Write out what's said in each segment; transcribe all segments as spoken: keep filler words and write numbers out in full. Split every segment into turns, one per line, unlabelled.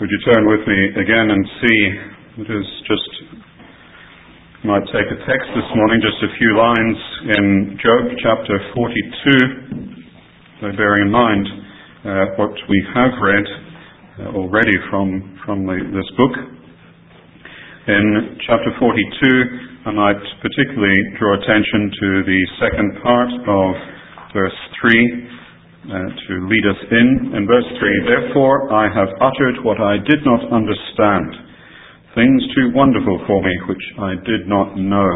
Would you turn with me again and see, it is just, you might take a text this morning, just a few lines in Job chapter forty-two, so bearing in mind uh, what we have read uh, already from, from the, this book. In chapter forty-two, I might particularly draw attention to the second part of verse three, Uh, to lead us in. In verse three, therefore I have uttered what I did not understand, things too wonderful for me which I did not know.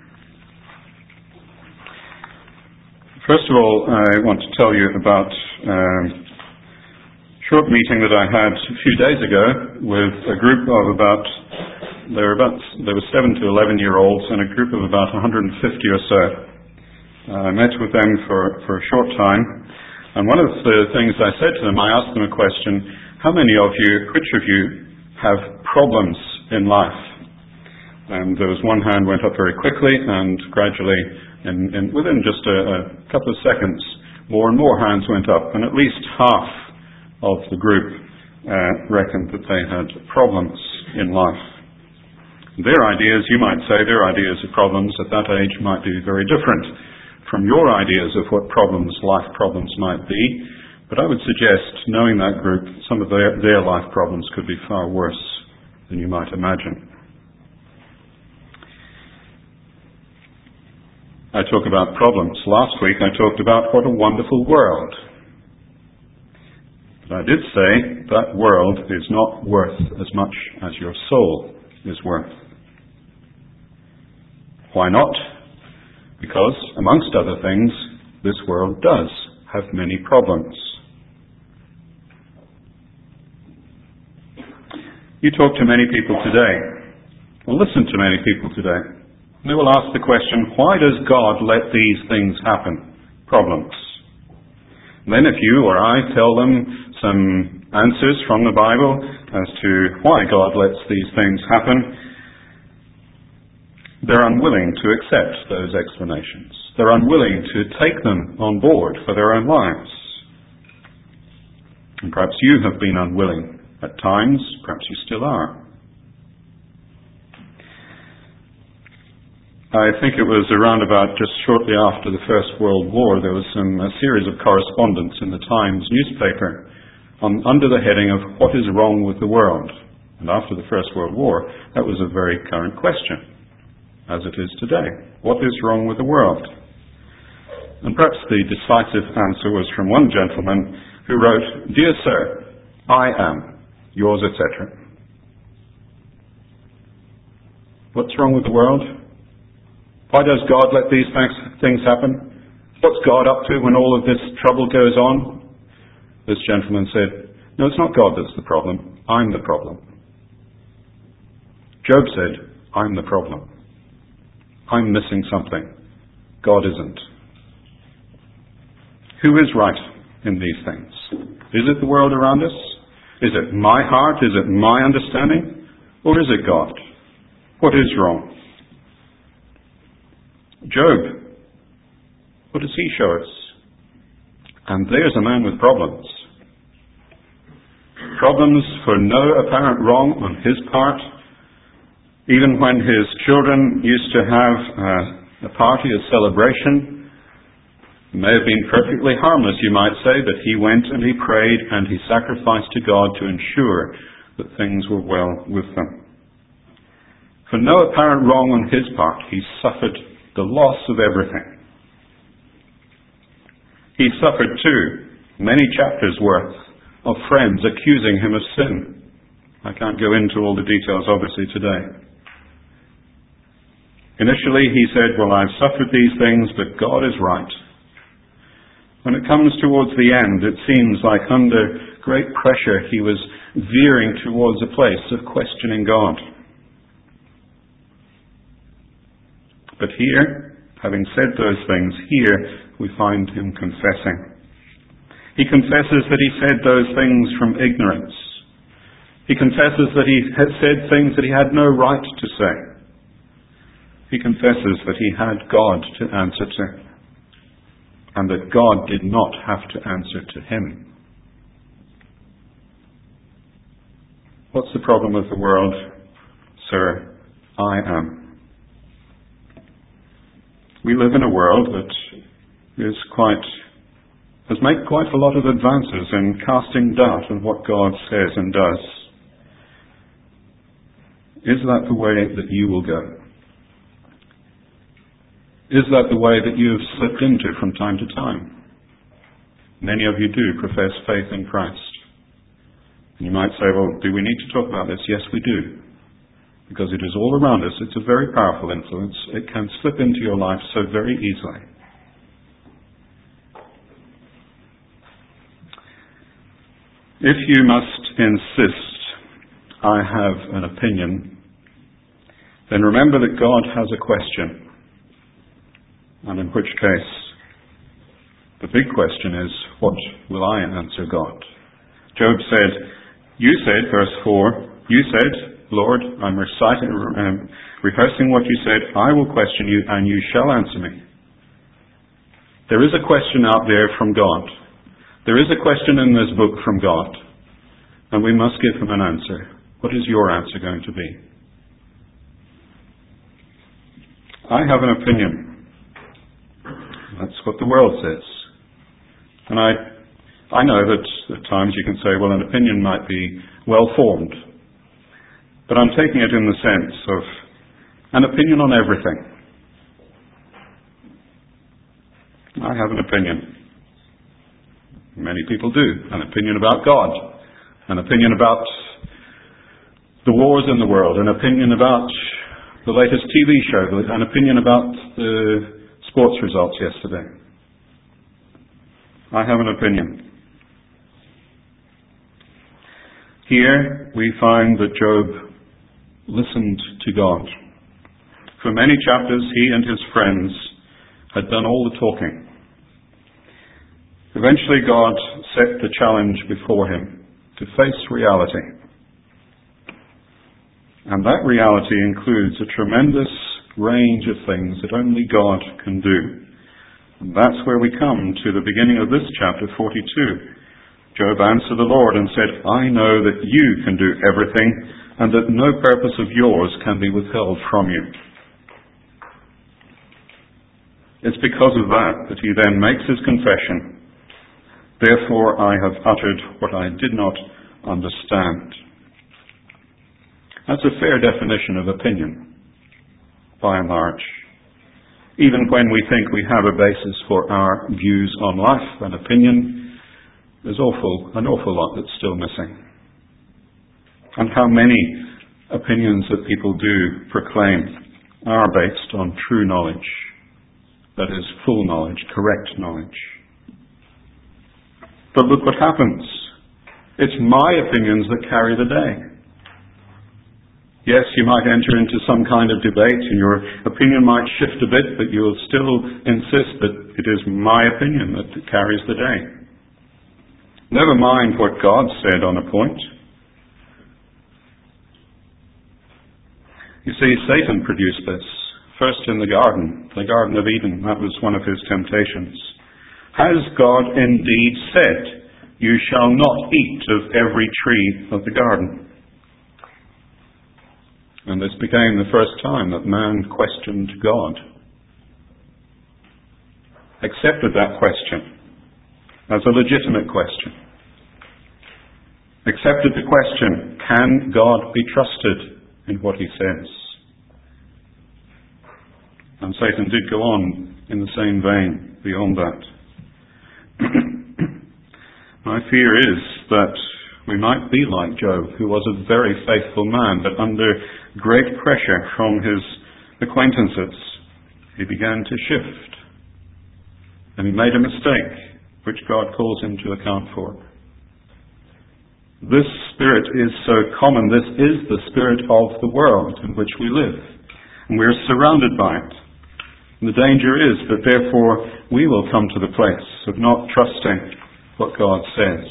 First of all, I want to tell you about um, a short meeting that I had a few days ago with a group of about, there were about, there were seven to eleven year olds and a group of about one hundred fifty or so. Uh, I met with them for, for a short time. And one of the things I said to them, I asked them a question, how many of you, which of you have problems in life? And there was one hand went up very quickly, and gradually, in, in, within just a, a couple of seconds, more and more hands went up, and at least half of the group uh, reckoned that they had problems in life. Their ideas, you might say, their ideas of problems at that age might be very different from your ideas of what problems, life problems might be. But I would suggest, knowing that group, some of their, their life problems could be far worse than you might imagine. I talk about problems. Last week I talked about what a wonderful world. But I did say that world is not worth as much as your soul is worth. Why not? Because, amongst other things, this world does have many problems. You talk to many people today, or listen to many people today, and they will ask the question, why does God let these things happen? Problems. And then if you or I tell them some answers from the Bible as to why God lets these things happen, they're unwilling to accept those explanations. They're unwilling to take them on board for their own lives. And perhaps you have been unwilling at times, perhaps you still are. I think it was around about just shortly after the First World War, there was some, a series of correspondence in the Times newspaper on, under the heading of what is wrong with the world. And after the First World War, that was a very current question, as it is today. What is wrong with the world? And perhaps the decisive answer was from one gentleman who wrote, Dear Sir, I am, yours, et cetera. What's wrong with the world? Why does God let these things happen? What's God up to when all of this trouble goes on? This gentleman said, no, it's not God that's the problem. I'm the problem. Job said, I'm the problem. I'm missing something. God isn't. Who is right in these things? Is it the world around us? Is it my heart? Is it my understanding? Or is it God? What is wrong? Job, what does he show us? And there's a man with problems. Problems for no apparent wrong on his part. Even when his children used to have uh, a party, a celebration, it may have been perfectly harmless, you might say, but he went and he prayed and he sacrificed to God to ensure that things were well with them. For no apparent wrong on his part, he suffered the loss of everything. He suffered too, many chapters worth, of friends accusing him of sin. I can't go into all the details, obviously, today. Initially, he said, well, I've suffered these things, but God is right. When it comes towards the end, it seems like under great pressure, he was veering towards a place of questioning God. But here, having said those things, here we find him confessing. He confesses that he said those things from ignorance. He confesses that he had said things that he had no right to say. He confesses that he had God to answer to, and that God did not have to answer to him. What's the problem with the world, sir? I am. We live in a world that is quite, has made quite a lot of advances in casting doubt on what God says and does. Is that the way that you will go? Is that the way that you have slipped into from time to time? Many of you do profess faith in Christ. And you might say, well, do we need to talk about this? Yes, we do. Because it is all around us. It's a very powerful influence. It can slip into your life so very easily. If you must insist, I have an opinion, then remember that God has a question. And in which case, the big question is, what will I answer God? Job said, you said, verse four, you said, Lord, I'm reciting, um, rehearsing what you said, I will question you and you shall answer me. There is a question out there from God. There is a question in this book from God. And we must give him an answer. What is your answer going to be? I have an opinion. That's what the world says. And I I know that at times you can say, well, an opinion might be well-formed. But I'm taking it in the sense of an opinion on everything. I have an opinion. Many people do. An opinion about God. An opinion about the wars in the world. An opinion about the latest T V show. An opinion about the sports results yesterday. I have an opinion. Here we find that Job listened to God. For many chapters he and his friends had done all the talking. Eventually God set the challenge before him to face reality. And that reality includes a tremendous range of things that only God can do. And that's where we come to the beginning of this chapter forty-two. Job answered the Lord and said, I know that you can do everything, and that no purpose of yours can be withheld from you. It's because of that that he then makes his confession. Therefore I have uttered what I did not understand. That's a fair definition of opinion, by and large. Even when we think we have a basis for our views on life and opinion, there's awful, an awful lot that's still missing. And how many opinions that people do proclaim are based on true knowledge, that is, full knowledge, correct knowledge. But look what happens. It's my opinions that carry the day. Yes, you might enter into some kind of debate and your opinion might shift a bit, but you'll still insist that it is my opinion that carries the day. Never mind what God said on a point. You see, Satan produced this. First in the garden, the Garden of Eden. That was one of his temptations. Has God indeed said, you shall not eat of every tree of the garden? And this became the first time that man questioned God. Accepted that question as a legitimate question. Accepted the question, can God be trusted in what he says? And Satan did go on in the same vein beyond that. My fear is that we might be like Job, who was a very faithful man, but under great pressure from his acquaintances, he began to shift. And he made a mistake, which God calls him to account for. This spirit is so common. This is the spirit of the world in which we live. And we are surrounded by it. And the danger is that therefore we will come to the place of not trusting what God says.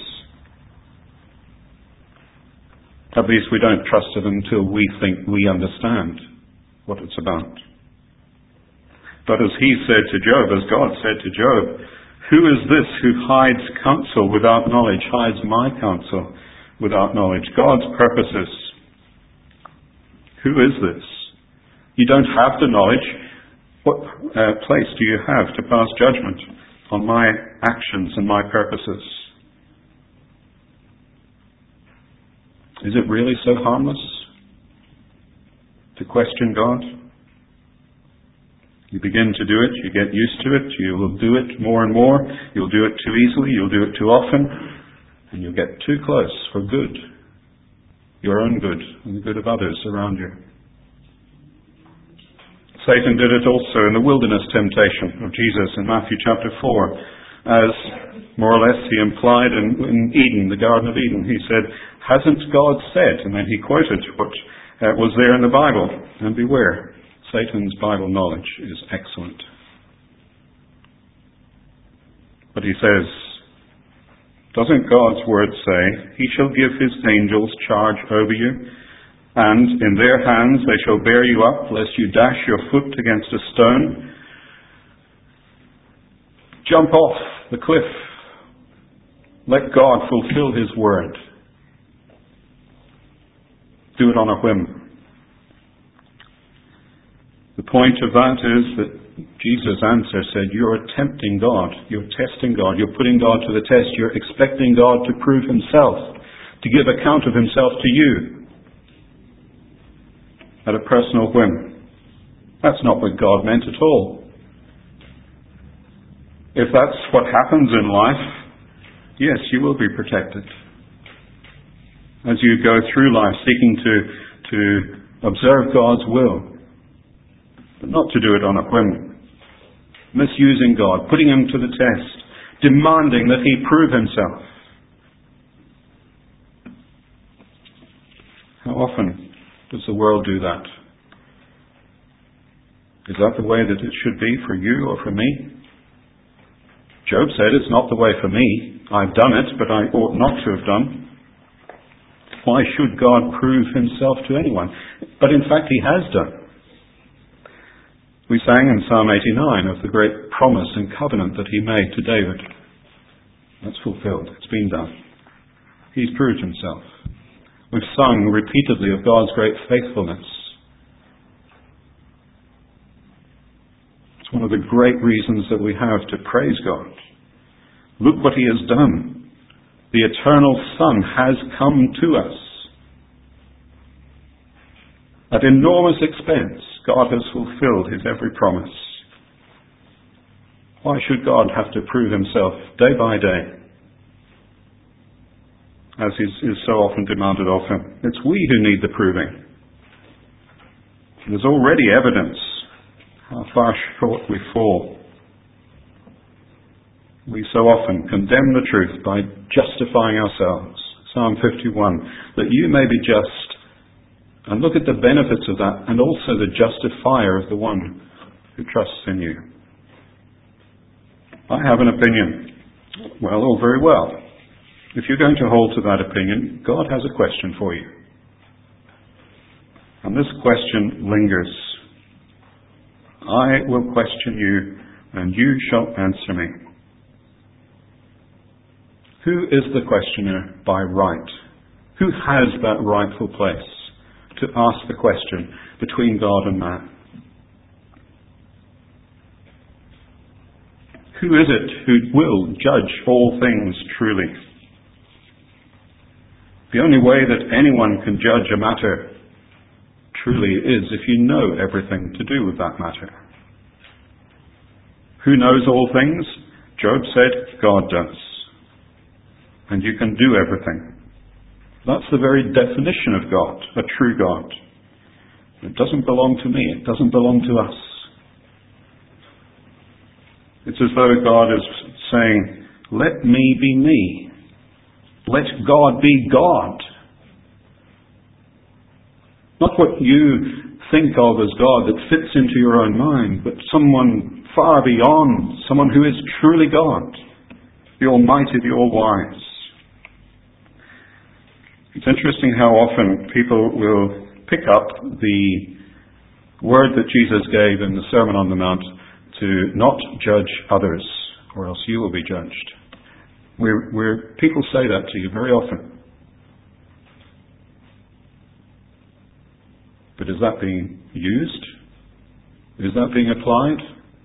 At least we don't trust it until we think we understand what it's about. But as he said to Job, as God said to Job, who is this who hides counsel without knowledge, hides my counsel without knowledge. God's purposes. Who is this? You don't have the knowledge. What uh, place do you have to pass judgment on my actions and my purposes? Is it really so harmless to question God? You begin to do it, you get used to it, you will do it more and more, you'll do it too easily, you'll do it too often, and you'll get too close for good, your own good, and the good of others around you. Satan did it also in the wilderness temptation of Jesus in Matthew chapter four, as more or less he implied in, in Eden, the Garden of Eden. He said, "Hasn't God said?" And then he quoted what uh, was there in the Bible. And beware, Satan's Bible knowledge is excellent. But he says, doesn't God's word say, "He shall give his angels charge over you, and in their hands they shall bear you up, lest you dash your foot against a stone"? Jump off the cliff. Let God fulfill his word. Do it on a whim. The point of that is that Jesus' answer said, you're tempting God, you're testing God, you're putting God to the test, you're expecting God to prove himself, to give account of himself to you at a personal whim. That's not what God meant at all. If that's what happens in life, yes, you will be protected. As you go through life seeking to, to observe God's will, but not to do it on a whim. Misusing God, putting him to the test, demanding that he prove himself. How often does the world do that? Is that the way that it should be for you or for me? Job said, it's not the way for me. I've done it, but I ought not to have done. Why should God prove himself to anyone? But in fact, he has done. We sang in Psalm eighty-nine of the great promise and covenant that he made to David. That's fulfilled. It's been done. He's proved himself. We've sung repeatedly of God's great faithfulness. It's one of the great reasons that we have to praise God. Look what he has done. The eternal Son has come to us. At enormous expense, God has fulfilled his every promise. Why should God have to prove himself day by day, as is, is so often demanded of him? It's we who need the proving. There's already evidence how far short we fall. We so often condemn the truth by justifying ourselves. Psalm fifty-one, that you may be just, and look at the benefits of that, and also the justifier of the one who trusts in you. I have an opinion. Well, all very well. If you're going to hold to that opinion, God has a question for you. And this question lingers. I will question you, and you shall answer me. Who is the questioner by right? Who has that rightful place to ask the question between God and man? Who is it who will judge all things truly? The only way that anyone can judge a matter truly is if you know everything to do with that matter. Who knows all things? Job said, God does. And you can do everything. That's the very definition of God, a true God. It doesn't belong to me. It doesn't belong to us. It's as though God is saying, let me be me. Let God be God. Not what you think of as God that fits into your own mind, but someone far beyond, someone who is truly God, the Almighty, the All-Wise. It's interesting how often people will pick up the word that Jesus gave in the Sermon on the Mount to not judge others, or else you will be judged. We're, we're, people say that to you very often. But is that being used? Is that being applied?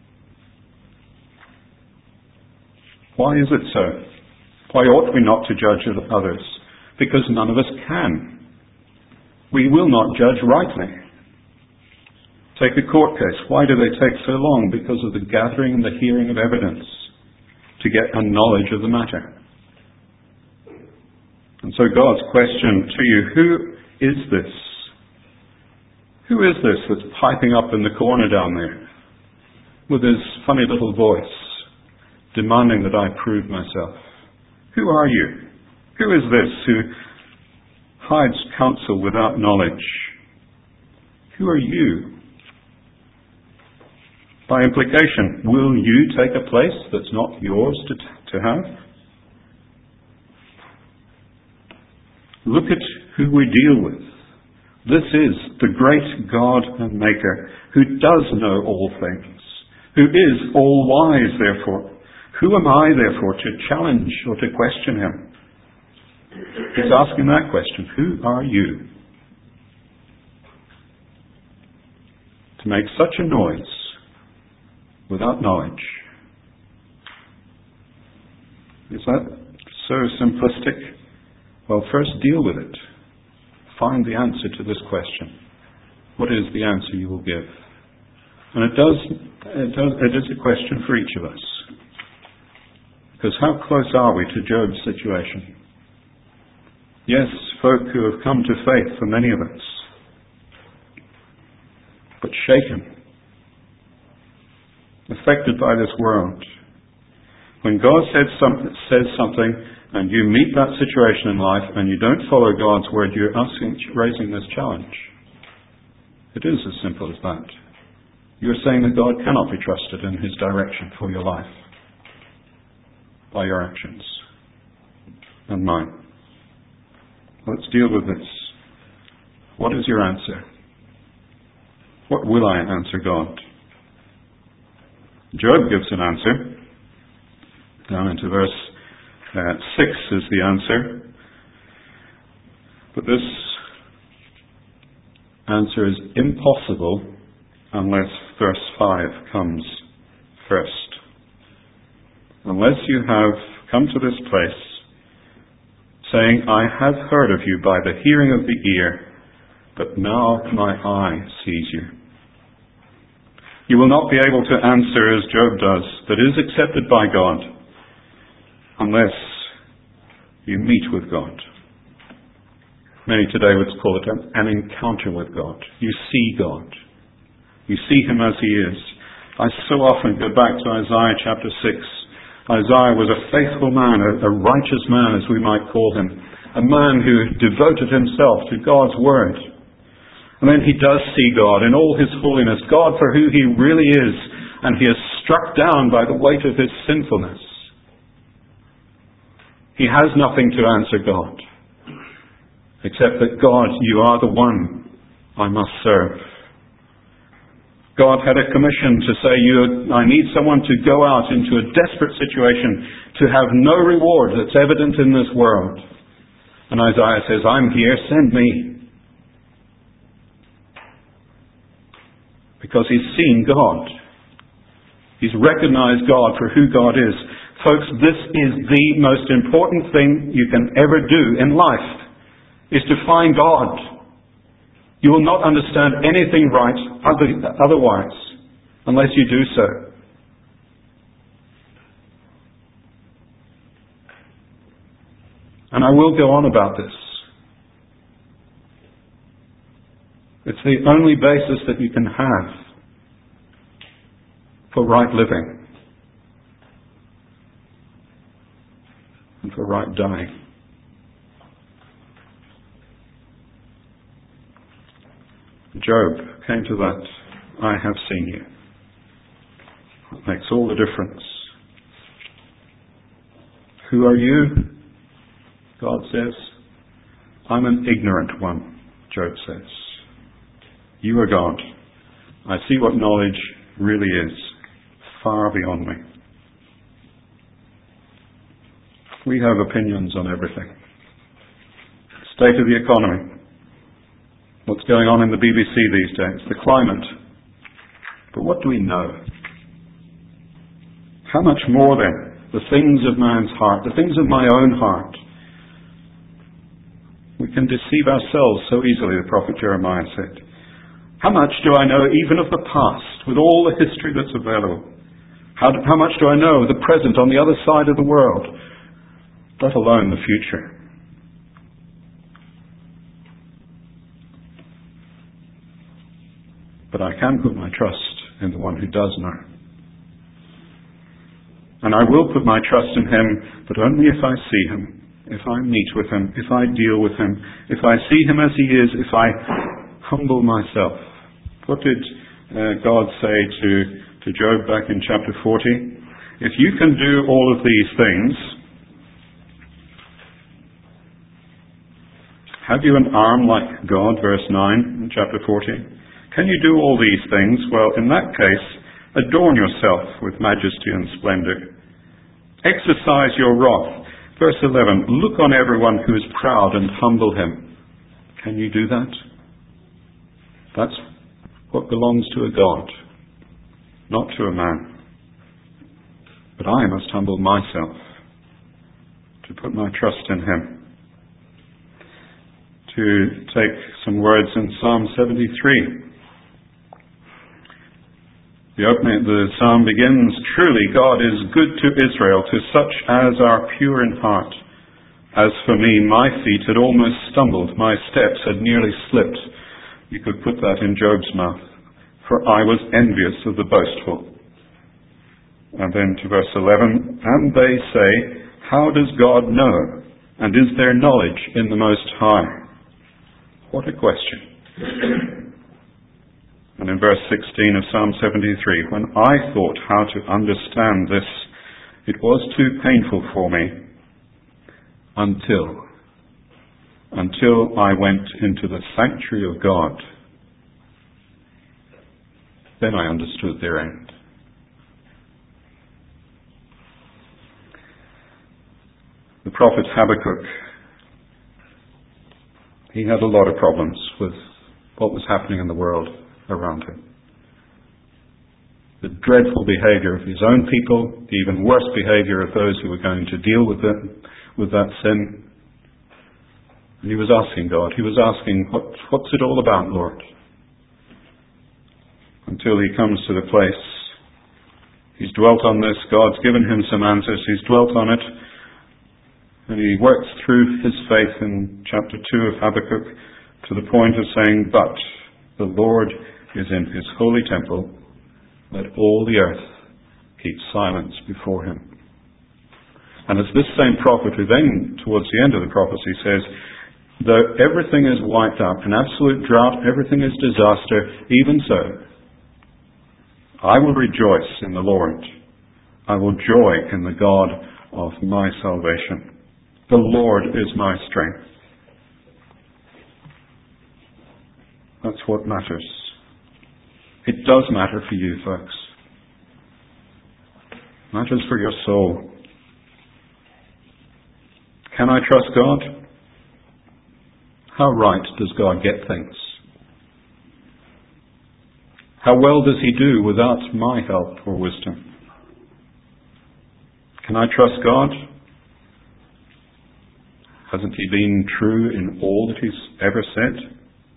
Why is it so? Why ought we not to judge others? Because none of us can. We will not judge rightly. Take a court case. Why do they take so long? Because of the gathering and the hearing of evidence to get a knowledge of the matter. And so God's question to you, who is this? Who is this that's piping up in the corner down there with his funny little voice, demanding that I prove myself? Who are you? Who is this who hides counsel without knowledge? Who are you? By implication, will you take a place that's not yours to, to have? Look at who we deal with. This is the great God and Maker, who does know all things, who is all-wise, therefore. Who am I, therefore, to challenge or to question him? He's asking that question. Who are you? To make such a noise without knowledge. Is that so simplistic? Well, first deal with it. Find the answer to this question. What is the answer you will give? And it does, it does, it is a question for each of us. Because how close are we to Job's situation? Yes, folk who have come to faith for many of us, but shaken, affected by this world. When God said some, says something, and you meet that situation in life, and you don't follow God's word, you're asking, raising this challenge. It is as simple as that. You're saying that God cannot be trusted in his direction for your life by your actions and mine. Let's deal with this. What is your answer? What will I answer God? Job gives an answer. Down into verse uh, six is the answer. But this answer is impossible unless verse five comes first. Unless you have come to this place saying, I have heard of you by the hearing of the ear, but now my eye sees you. You will not be able to answer as Job does, that is accepted by God, unless you meet with God. Many today would call it an, an encounter with God. You see God. You see him as he is. I so often go back to Isaiah chapter six. Isaiah was a faithful man, a, a righteous man, as we might call him. A man who devoted himself to God's word. And then he does see God in all his holiness, God for who he really is, and he is struck down by the weight of his sinfulness. He has nothing to answer God, except that God, you are the one I must serve. God had a commission to say, you, I need someone to go out into a desperate situation, to have no reward that's evident in this world. And Isaiah says, I'm here, send me. Because he's seen God. He's recognized God for who God is. Folks, this is the most important thing you can ever do in life, is to find God. You will not understand anything right otherwise, unless you do so. And I will go on about this. It's the only basis that you can have for right living and for right dying. Job came to that, I have seen you. It makes all the difference. Who are you? God says. I'm an ignorant one, Job says. You are God. I see what knowledge really is, far beyond me. We have opinions on everything. State of the economy. What's going on in the B B C these days, the climate. But what do we know? How much more then, the things of man's heart, the things of my own heart. We can deceive ourselves so easily, the prophet Jeremiah said. How much do I know even of the past, with all the history that's available? How, do, how much do I know of the present on the other side of the world, let alone the future? But I can put my trust in the one who does know. And I will put my trust in him, but only if I see him, if I meet with him, if I deal with him, if I see him as he is, if I humble myself. What did uh, God say to, to Job back in chapter forty? If you can do all of these things, have you an arm like God, verse nine in chapter forty? Can you do all these things? Well, in that case, adorn yourself with majesty and splendor. Exercise your wrath. Verse eleven, look on everyone who is proud and humble him. Can you do that? That's what belongs to a God, not to a man. But I must humble myself to put my trust in him. To take some words in Psalm seventy-three. The opening of the psalm begins, truly God is good to Israel, to such as are pure in heart. As for me, my feet had almost stumbled, my steps had nearly slipped. You could put that in Job's mouth. For I was envious of the boastful. And then to verse eleven, and they say, how does God know? And is there knowledge in the Most High? What a question. And in verse sixteen of Psalm seventy-three, when I thought how to understand this, it was too painful for me until, until I went into the sanctuary of God. Then I understood their end. The prophet Habakkuk, he had a lot of problems with what was happening in the world around him. The dreadful behavior of his own people, the even worse behavior of those who were going to deal with it, with that sin. And he was asking God, he was asking, what, what's it all about, Lord? Until he comes to the place, he's dwelt on this, God's given him some answers, he's dwelt on it, and he works through his faith in chapter two of Habakkuk to the point of saying, but the Lord is in his holy temple, let all the earth keep silence before him. And it's this same prophet who then, towards the end of the prophecy, says, though everything is wiped out, an absolute drought, everything is disaster, even so, I will rejoice in the Lord. I will joy in the God of my salvation. The Lord is my strength. That's what matters. It does matter for you, folks. It matters for your soul. Can I trust God? How right does God get things? How well does he do without my help or wisdom? Can I trust God? Hasn't he been true in all that he's ever said?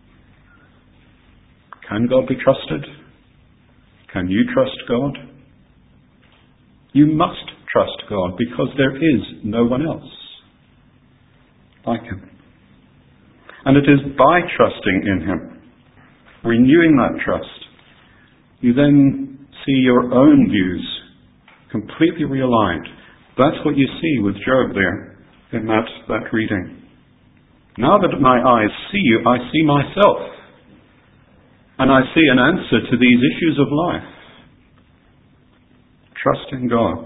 Can God be trusted? Can you trust God? You must trust God because there is no one else like him. And it is by trusting in him, renewing that trust, you then see your own views completely realigned. That's what you see with Job there in that, that reading. Now that my eyes see you, I see myself. And I see an answer to these issues of life. Trust in God.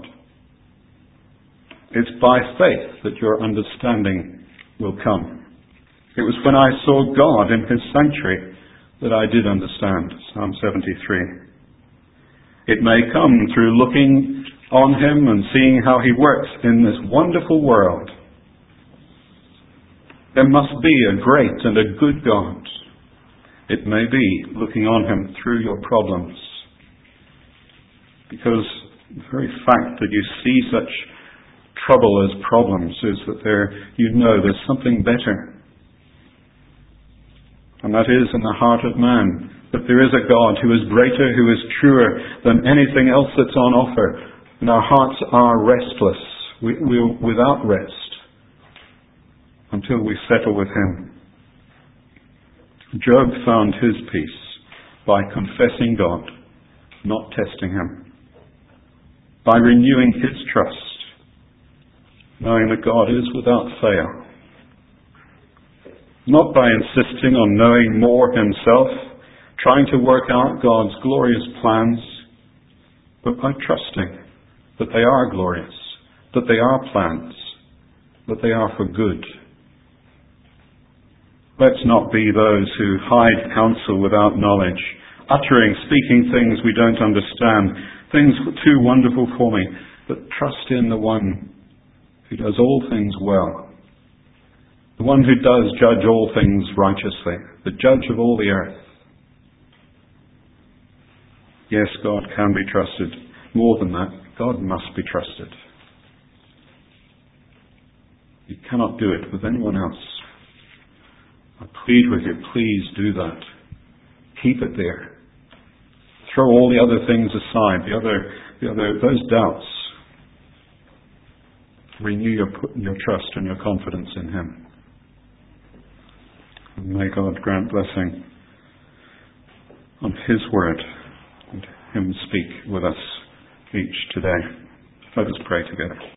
It's by faith that your understanding will come. It was when I saw God in his sanctuary that I did understand Psalm seventy-three. It may come through looking on him and seeing how he works in this wonderful world. There must be a great and a good God. It may be looking on him through your problems. Because the very fact that you see such trouble as problems is that there, you know there's something better. And that is in the heart of man, that there is a God who is greater, who is truer than anything else that's on offer. And our hearts are restless, we, we're without rest, until we settle with him. Job found his peace by confessing God, not testing him, by renewing his trust, knowing that God is without fail, not by insisting on knowing more himself, trying to work out God's glorious plans, but by trusting that they are glorious, that they are plans, that they are for good. Let's not be those who hide counsel without knowledge, uttering, speaking things we don't understand, things too wonderful for me, but trust in the one who does all things well, the one who does judge all things righteously, the judge of all the earth. Yes, God can be trusted. More than that, God must be trusted. You cannot do it with anyone else. I plead with you, please do that. Keep it there. Throw all the other things aside, the other, the other, those doubts. Renew your, your trust and your confidence in him. And may God grant blessing on his word and him speak with us each today. Let us pray together.